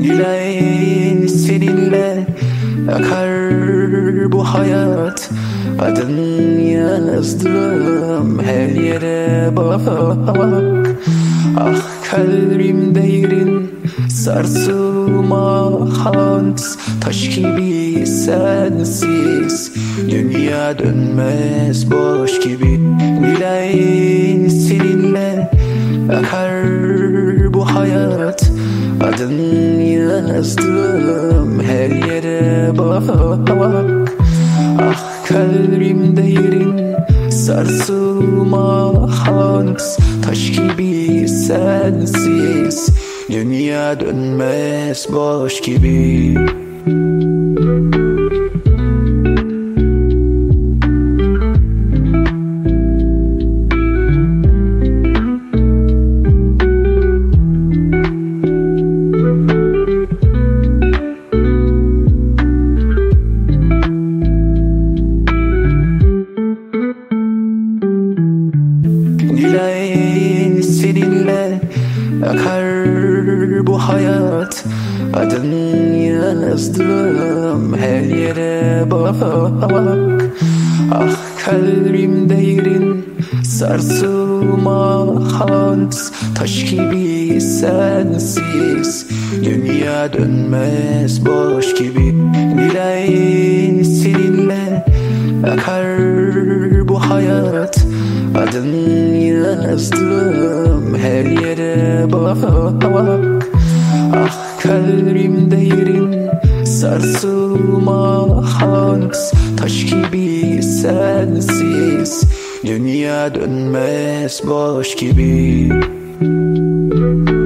Nilay seninle akar bu hayat. Adın yazdım her yere bak. Ah kalbimde yerin sarsılmaz. Taş gibi sensiz dünya dönmez boş gibi. Nilay seninle akar bu hayat. Adın yazdım her yere bak. Ah kalbimde yerin sarsılmaz. Taş gibi sensiz dünya dönmez boş gibi. Nilay seninle akar bu hayat. Adın yazdım her yere bak. Ah kalbimde yerin sarsılmaz. Taş gibi sensiz dünya dönmez boş gibi. Nilay seninle akar bu hayat. Adın yazdım her yere bak. Ah kalbimde yerin sarsılmaz. Taş gibi sensiz dünya dönmez boş gibi.